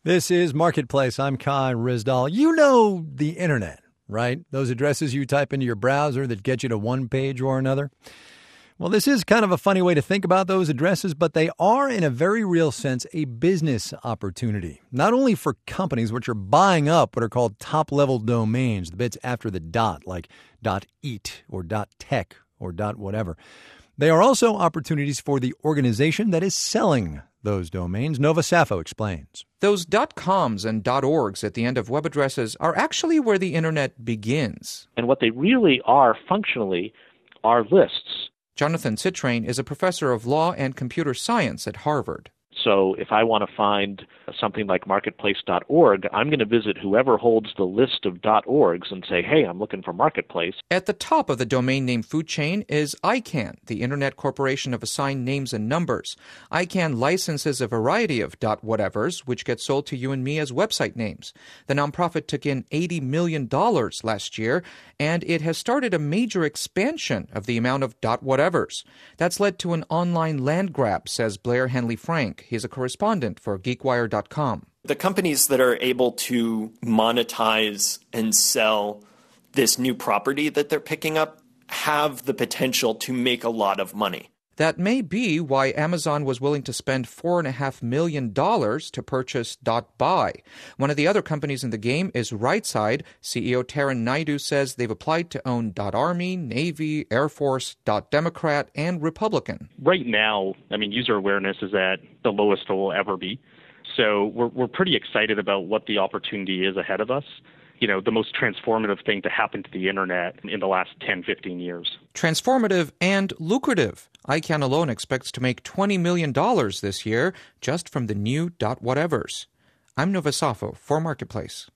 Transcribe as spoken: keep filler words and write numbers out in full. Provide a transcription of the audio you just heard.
This is Marketplace. I'm Kai Ryssdal. You know the internet, right? Those addresses you type into your browser that get you to one page or another. Well, this is kind of a funny way to think about those addresses, but they are, in a very real sense, a business opportunity. Not only for companies which are buying up what are called top-level domains, the bits after the dot, like .eat or .tech or .whatever. They are also opportunities for the organization that is selling those domains. Nova Safo explains. Those .coms and .orgs at the end of web addresses are actually where the internet begins. And what they really are functionally are lists. Jonathan Citrain is a professor of law and computer science at Harvard. So if I want to find something like marketplace dot org, I'm going to visit whoever holds the list of .orgs and say, hey, I'm looking for Marketplace. At the top of the domain name food chain is I CANN, the Internet Corporation of Assigned Names and Numbers. I CANN licenses a variety of .whatevers, which get sold to you and me as website names. The nonprofit took in eighty million dollars last year, and it has started a major expansion of the amount of .whatevers. That's led to an online land grab, says Blair Henley Frank. He's a correspondent for GeekWire dot com. The companies that are able to monetize and sell this new property that they're picking up have the potential to make a lot of money. That may be why Amazon was willing to spend four point five million dollars to purchase .buy. One of the other companies in the game is RightSide. C E O Taran Naidu says they've applied to own .army, Navy, Air Force, Democrat, and Republican. Right now, I mean, user awareness is at the lowest it will ever be. So we're we're pretty excited about what the opportunity is ahead of us. You know, the most transformative thing to happen to the internet in the last ten, fifteen years. Transformative and lucrative. I CANN alone expects to make twenty million dollars this year just from the new .whatevers. I'm Nova Safo for Marketplace.